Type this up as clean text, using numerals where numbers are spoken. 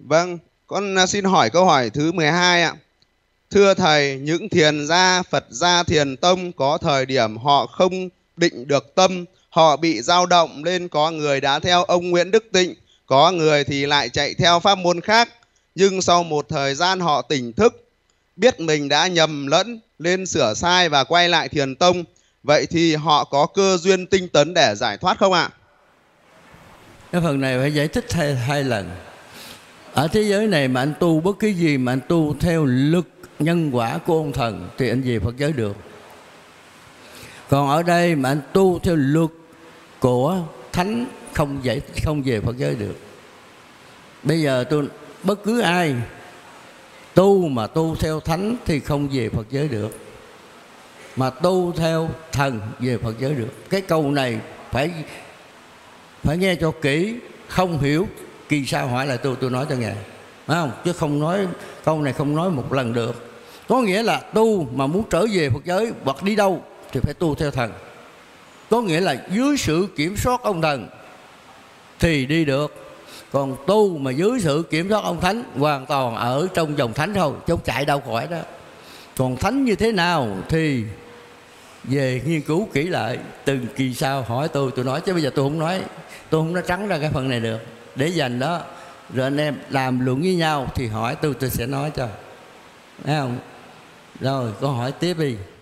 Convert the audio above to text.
Vâng, con xin hỏi câu hỏi thứ 12 ạ. Thưa thầy, những thiền gia, Phật gia thiền tông có thời điểm họ không định được tâm, họ bị dao động nên có người đã theo ông Nguyễn Đức Tịnh, có người thì lại chạy theo pháp môn khác. Nhưng sau một thời gian họ tỉnh thức, biết mình đã nhầm lẫn, nên sửa sai và quay lại thiền tông. Vậy thì họ có cơ duyên tinh tấn để giải thoát không ạ? Cái phần này phải giải thích hai lần. Ở thế giới này mà anh tu bất cứ gì mà anh tu theo lực nhân quả của ông thần thì anh về Phật giới được. Còn ở đây mà anh tu theo luật của thánh không về Phật giới được. Bây giờ bất cứ ai tu mà tu theo thánh thì không về Phật giới được, mà tu theo thần về Phật giới được. Cái câu này phải nghe cho kỹ, không hiểu kỳ sao hỏi lại tôi nói cho nghe, phải không? Chứ không nói câu này không nói một lần được. Có nghĩa là tu mà muốn trở về Phật giới hoặc đi đâu thì phải tu theo thần. Có nghĩa là dưới sự kiểm soát ông thần thì đi được. Còn tu mà dưới sự kiểm soát ông thánh hoàn toàn ở trong dòng thánh thôi, chứ không chạy đâu khỏi đó. Còn thánh như thế nào thì về nghiên cứu kỹ lại, từng kỳ sau hỏi tôi nói, chứ bây giờ tôi không nói trắng ra cái phần này được. Để dành đó rồi anh em làm luận với nhau thì hỏi tôi sẽ nói cho, thấy không? Rồi câu hỏi tiếp đi.